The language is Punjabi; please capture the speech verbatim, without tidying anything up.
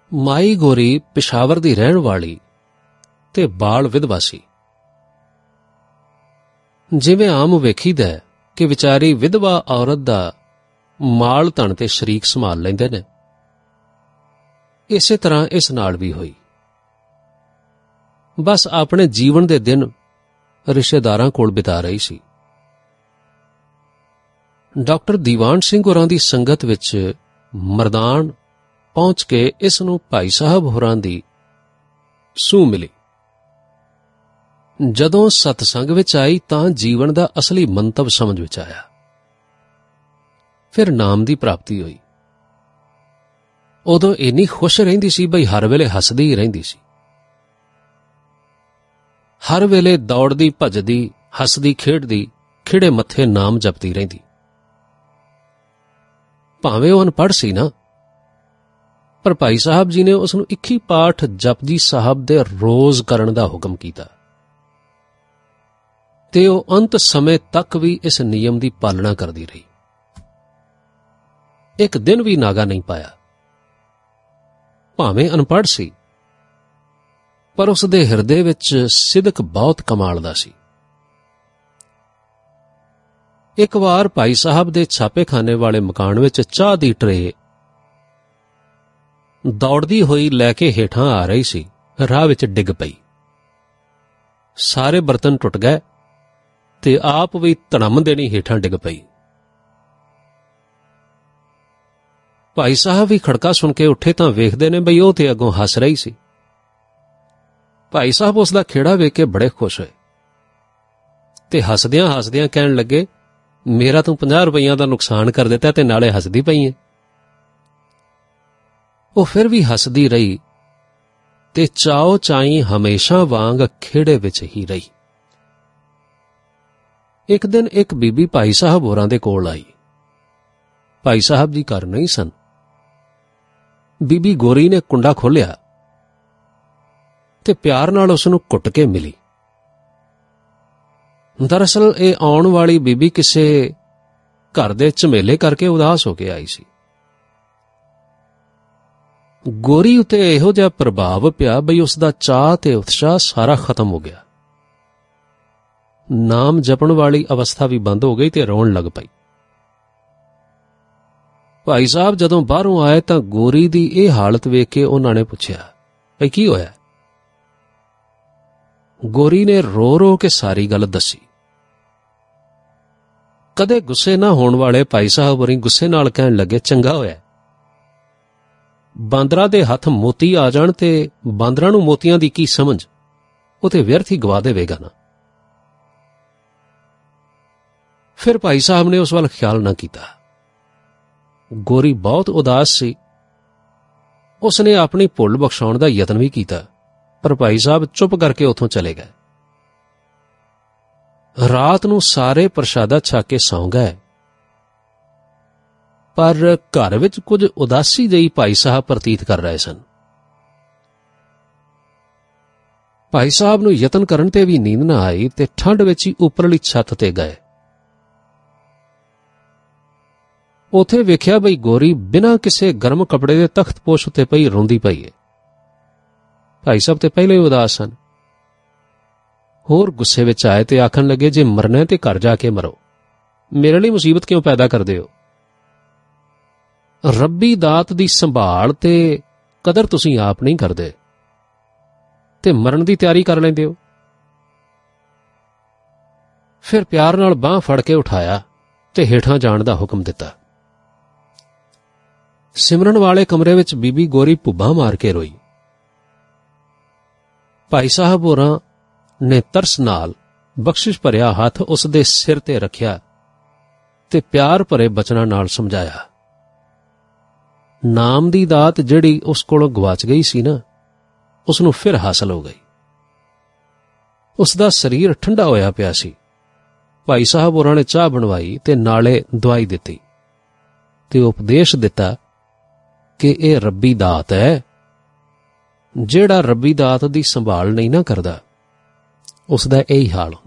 ਮਾਈ ਗੋਰੀ ਪਿਸ਼ਾਵਰ ਦੀ ਰਹਿਣ ਵਾਲੀ ਤੇ ਬਾਲ ਵਿਧਵਾ ਸੀ। ਜਿਵੇਂ ਆਮ ਵੇਖੀਦਾ ਕਿ ਵਿਚਾਰੀ ਵਿਧਵਾ ਔਰਤ ਦਾ ਮਾਲ ਧਨ ਤੇ ਸ਼ਰੀਕ ਸੰਭਾਲ ਲੈਂਦੇ ਨੇ, ਇਸੇ ਤਰ੍ਹਾਂ ਇਸ ਨਾਲ ਵੀ ਹੋਈ। ਬਸ ਆਪਣੇ ਜੀਵਨ ਦੇ ਦਿਨ ਰਿਸ਼ਤੇਦਾਰਾਂ ਕੋਲ ਬਿਤਾ ਰਹੀ ਸੀ। ਡਾਕਟਰ ਦੀਵਾਨ ਸਿੰਘ ਹੋਰਾਂ ਦੀ ਸੰਗਤ ਵਿੱਚ ਮਰਦਾਨ ਪਹੁੰਚ ਕੇ ਇਸ ਨੂੰ ਭਾਈ ਸਾਹਿਬ ਹੋਰਾਂ ਦੀ ਸੂਹ ਮਿਲੀ। ਜਦੋਂ ਸਤਸੰਗ ਵਿੱਚ ਆਈ ਤਾਂ ਜੀਵਨ ਦਾ ਅਸਲੀ ਮੰਤਵ ਸਮਝ ਵਿੱਚ ਆਇਆ। ਫਿਰ ਨਾਮ ਦੀ ਪ੍ਰਾਪਤੀ ਹੋਈ। ਉਦੋਂ ਇੰਨੀ ਖੁਸ਼ ਰਹਿੰਦੀ ਸੀ ਬਈ ਹਰ ਵੇਲੇ ਹੱਸਦੀ ਹੀ ਰਹਿੰਦੀ ਸੀ। ਹਰ ਵੇਲੇ ਦੌੜਦੀ ਭੱਜਦੀ ਹੱਸਦੀ ਖੇਡਦੀ ਖਿੜੇ ਮੱਥੇ ਨਾਮ ਜਪਦੀ ਰਹਿੰਦੀ। ਭਾਵੇਂ ਉਹ ਅਨਪੜ੍ਹ ਸੀ ਨਾ, ਪਰ ਭਾਈ ਸਾਹਿਬ ਜੀ ਨੇ ਉਸ ਨੂੰ ਇੱਕੀ ਪਾਠ ਜਪਜੀ ਸਾਹਿਬ ਦੇ ਰੋਜ਼ ਕਰਨ ਦਾ ਹੁਕਮ ਕੀਤਾ ਤੇ ਉਹ ਅੰਤ ਸਮੇਂ ਤੱਕ ਵੀ ਇਸ ਨਿਯਮ ਦੀ ਪਾਲਣਾ ਕਰਦੀ ਰਹੀ। ਇੱਕ ਦਿਨ ਵੀ ਨਾਗਾ ਨਹੀਂ ਪਾਇਆ। ਭਾਵੇਂ ਅਨਪੜ੍ਹ ਸੀ, ਪਰ ਉਸ ਦੇ ਹਿਰਦੇ ਵਿੱਚ ਸਿਦਕ ਬਹੁਤ ਕਮਾਲ ਦਾ ਸੀ। ਇੱਕ ਵਾਰ ਭਾਈ ਸਾਹਿਬ ਦੇ ਛਾਪੇਖਾਨੇ ਵਾਲੇ ਮਕਾਨ ਵਿੱਚ ਚਾਹ ਦੀ ਟਰੇ ਦੌੜਦੀ ਹੋਈ ਲੈ ਕੇ ਹੇਠਾਂ ਆ ਰਹੀ ਸੀ। ਰਾਹ ਵਿੱਚ ਡਿੱਗ ਪਈ। ਸਾਰੇ ਬਰਤਨ ਟੁੱਟ ਗਏ ਤੇ ਆਪ ਵੀ ਧੜਮ ਦੇਣੀ ਹੇਠਾਂ ਡਿੱਗ ਪਈ। ਭਾਈ ਸਾਹਿਬ ਵੀ ਖੜਕਾ ਸੁਣ ਕੇ ਉੱਠੇ ਤਾਂ ਵੇਖਦੇ ਨੇ ਬਈ ਉਹ ਤੇ ਅੱਗੋਂ ਹੱਸ ਰਹੀ ਸੀ। ਭਾਈ ਸਾਹਿਬ ਉਸ ਦਾ ਖੇੜਾ ਵੇਖ ਕੇ ਬੜੇ ਖੁਸ਼ ਹੋਏ ਤੇ ਹੱਸਦਿਆਂ ਹੱਸਦਿਆਂ ਕਹਿਣ ਲੱਗੇ, ਮੇਰਾ ਤੂੰ ਪੰਜਾਹ ਰੁਪਈਆਂ ਦਾ ਨੁਕਸਾਨ ਕਰ ਦਿੱਤਾ ਤੇ ਨਾਲੇ ਹੱਸਦੀ ਪਈ ਹੈ। ਉਹ ਫਿਰ ਵੀ ਹੱਸਦੀ ਰਹੀ ਤੇ ਚਾਓ ਚਾਈ ਹਮੇਸ਼ਾ ਵਾਂਗ ਖੇੜੇ ਵਿੱਚ ਹੀ ਰਹੀ। ਇੱਕ ਦਿਨ ਇੱਕ ਬੀਬੀ ਭਾਈ ਸਾਹਿਬ ਹੋਰਾਂ ਦੇ ਕੋਲ ਆਈ। ਭਾਈ ਸਾਹਿਬ ਜੀ ਘਰ ਨਹੀਂ ਸਨ। ਬੀਬੀ ਗੋਰੀ ਨੇ ਕੁੰਡਾ ਖੋਲ੍ਹਿਆ ਤੇ ਪਿਆਰ ਨਾਲ ਉਸ ਨੂੰ ਘੁੱਟ ਕੇ ਮਿਲੀ। ਦਰਅਸਲ ਇਹ ਆਉਣ ਵਾਲੀ ਬੀਬੀ ਕਿਸੇ ਘਰ ਦੇ ਝਮੇਲੇ ਕਰਕੇ ਉਦਾਸ ਹੋ ਕੇ ਆਈ ਸੀ। ਗੋਰੀ ਉੱਤੇ ਇਹੋ ਜਿਹਾ ਪ੍ਰਭਾਵ ਪਿਆ ਬਈ ਉਸ ਦਾ ਚਾਅ ਤੇ ਉਤਸ਼ਾਹ ਸਾਰਾ ਖਤਮ ਹੋ ਗਿਆ। ਨਾਮ ਜਪਣ ਵਾਲੀ ਅਵਸਥਾ ਵੀ ਬੰਦ ਹੋ ਗਈ ਤੇ ਰੋਣ ਲੱਗ ਪਈ। ਭਾਈ ਸਾਹਿਬ ਜਦੋਂ ਬਾਹਰੋਂ ਆਏ ਤਾਂ ਗੋਰੀ ਦੀ ਇਹ ਹਾਲਤ ਵੇਖ ਕੇ ਉਹਨਾਂ ਨੇ ਪੁੱਛਿਆ, ਭਈ ਕੀ ਹੋਇਆ? ਗੋਰੀ ਨੇ ਰੋ ਰੋ ਕੇ ਸਾਰੀ ਗੱਲ ਦੱਸੀ। ਕਦੇ ਗੁੱਸੇ ਨਾ ਹੋਣ ਵਾਲੇ ਭਾਈ ਸਾਹਿਬ ਹੋਰੀ ਗੁੱਸੇ ਨਾਲ ਕਹਿਣ ਲੱਗੇ, ਚੰਗਾ ਹੋਇਆ। ਬਾਂਦਰਾਂ ਦੇ ਹੱਥ ਮੋਤੀ ਆ ਜਾਣ ਤੇ ਬਾਂਦਰਾਂ ਨੂੰ ਮੋਤੀਆਂ ਦੀ ਕੀ ਸਮਝ, ਉਹ ਤੇ ਵਿਅਰਥ ਹੀ ਗਵਾ ਦੇਵੇਗਾ ਨਾ। ਫਿਰ ਭਾਈ ਸਾਹਿਬ ਨੇ ਉਸ ਵੱਲ ਖਿਆਲ ਨਾ ਕੀਤਾ। ਗੋਰੀ ਬਹੁਤ ਉਦਾਸ ਸੀ। ਉਸ ਨੇ ਆਪਣੀ ਭੁੱਲ ਬਖਸ਼ਾਉਣ ਦਾ ਯਤਨ ਵੀ ਕੀਤਾ, ਪਰ ਭਾਈ ਸਾਹਿਬ ਚੁੱਪ ਕਰਕੇ ਉੱਥੋਂ ਚਲੇ ਗਏ। ਰਾਤ ਨੂੰ ਸਾਰੇ ਪ੍ਰਸ਼ਾਦਾ ਛਕ ਕੇ ਸੌਂ ਗਏ, ਪਰ ਘਰ ਵਿੱਚ ਕੁਝ ਉਦਾਸੀ ਜਿਹੀ ਭਾਈ ਸਾਹਿਬ ਪ੍ਰਤੀਤ ਕਰ ਰਹੇ ਸਨ। ਭਾਈ ਸਾਹਿਬ ਨੂੰ ਯਤਨ ਕਰਨ ਤੇ ਵੀ ਨੀਂਦ ਨਾ ਆਈ ਤੇ ਠੰਡ ਵਿੱਚ ਹੀ ਉੱਪਰਲੀ ਛੱਤ ਤੇ ਗਏ। ਉੱਥੇ ਵੇਖਿਆ ਬਈ ਗੋਰੀ ਬਿਨਾਂ ਕਿਸੇ ਗਰਮ ਕੱਪੜੇ ਦੇ ਤਖਤਪੋਸ਼ ਉੱਤੇ ਪਈ ਰੋਂਦੀ ਪਈ ਹੈ। ਭਾਈ ਸਾਹਿਬ ਤੇ ਪਹਿਲੇ ਹੀ ਉਦਾਸ ਸਨ। ਹੋਰ ਗੁੱਸੇ ਵਿੱਚ ਆਏ ਤੇ ਆਖਣ ਲੱਗੇ, ਜੇ ਮਰਨਾ ਤੇ ਘਰ ਜਾ ਕੇ ਮਰੋ, ਮੇਰੇ ਲਈ ਮੁਸੀਬਤ ਕਿਉਂ ਪੈਦਾ ਕਰਦੇ ਹੋ? ਰੱਬੀ ਦਾਤ ਦੀ ਸੰਭਾਲ ਤੇ ਕਦਰ ਤੁਸੀਂ ਆਪ ਨਹੀਂ ਕਰਦੇ ਤੇ ਮਰਨ ਦੀ ਤਿਆਰੀ ਕਰ ਲੈਂਦੇ ਹੋ। ਫਿਰ ਪਿਆਰ ਨਾਲ ਬਾਂਹ ਫੜ ਕੇ ਉਠਾਇਆ ਤੇ ਹੇਠਾਂ ਜਾਣ ਦਾ ਹੁਕਮ ਦਿੱਤਾ। ਸਿਮਰਨ ਵਾਲੇ ਕਮਰੇ ਵਿੱਚ ਬੀਬੀ ਗੋਰੀ ਭੁੱਬਾਂ ਮਾਰ ਕੇ ਰੋਈ। ਭਾਈ ਸਾਹਿਬ ਹੋਰਾਂ ਨੇ ਤਰਸ ਨਾਲ ਬਖਸ਼ਿਸ਼ ਭਰਿਆ ਹੱਥ ਉਸ ਦੇ ਸਿਰ ਤੇ ਰੱਖਿਆ ਤੇ ਪਿਆਰ ਭਰੇ ਬਚਨਾਂ ਨਾਲ ਸਮਝਾਇਆ। ਨਾਮ ਦੀ ਦਾਤ ਜਿਹੜੀ ਉਸ ਕੋਲੋਂ ਗਵਾਚ ਗਈ ਸੀ ਨਾ, ਉਸ ਨੂੰ ਫਿਰ ਹਾਸਲ ਹੋ ਗਈ। ਉਸ ਦਾ ਸਰੀਰ ਠੰਡਾ ਹੋਇਆ ਪਿਆ ਸੀ। ਭਾਈ ਸਾਹਿਬ ਹੋਰਾਂ ਨੇ ਚਾਹ ਬਣਵਾਈ ਤੇ ਨਾਲੇ ਦਵਾਈ ਦਿੱਤੀ ਤੇ ਉਪਦੇਸ਼ ਦਿੱਤਾ ਕਿ ਇਹ ਰੱਬੀ ਦਾਤ ਹੈ। ਜਿਹੜਾ ਰੱਬੀ ਦਾਤ ਦੀ ਸੰਭਾਲ ਨਹੀਂ ਨਾ ਕਰਦਾ, ਉਸ ਦਾ ਇਹੀ ਹਾਲ ਹੁੰਦਾ।